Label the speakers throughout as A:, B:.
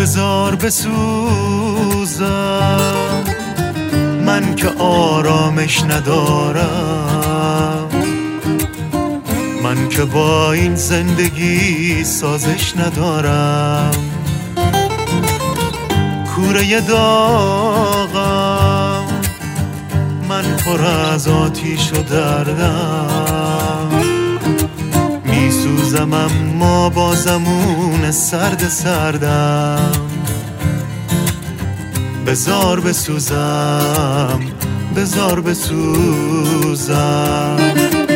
A: بذار بسوزم، من که آرامش ندارم، من که با این زندگی سازش ندارم. کوره داغم، من پر از آتیش و دردم، میسوزم اما با زمون سرد سردم. بذار بسوزم، بذار بسوزم.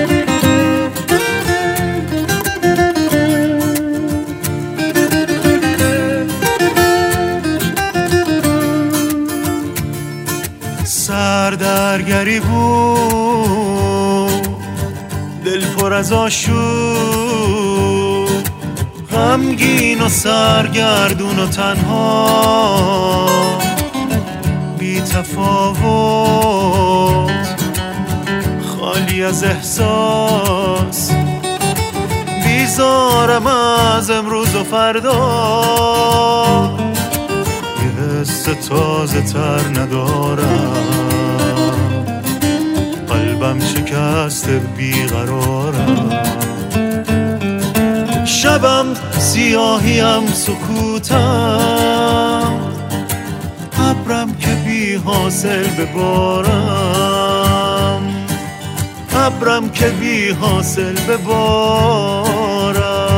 A: سردرگری بود، دل پر از آشوب، غمگین و سرگردون و تنها، بی تفاوت، خالی از احساس، بیزارم از امروز و فردا، یه حس تازه تر ندارم، قلبم شکسته بیقرارم. شبم سیاهیم سکوتم، ابرم که بی حاصل ببارم، ابرم که بی حاصل ببارم.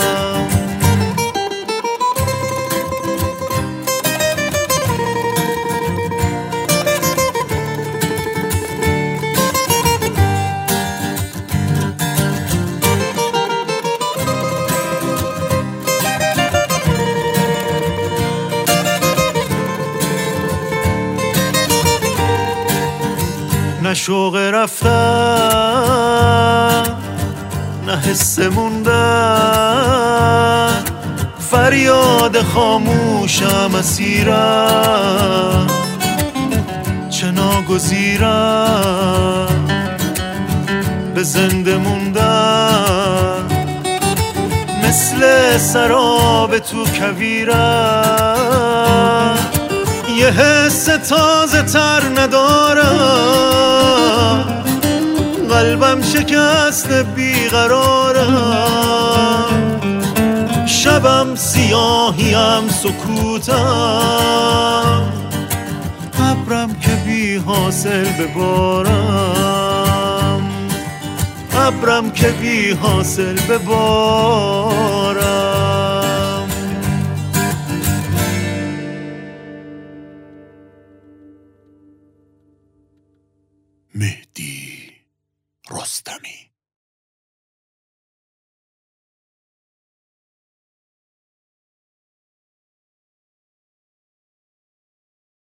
A: نه شوق رفتن، نه حس موندن، فریاد خاموشم اسیرم، چه ناگزیرم به زنده موندن، مثل سراب تو کویرم، یه حس تازه تر ندارم، قلبم شکست بیقرارم. شبم سیاهیم سکوتم، ابرم که بی حاصل ببارم، ابرم که بی حاصل ببارم. مهدی رستمی.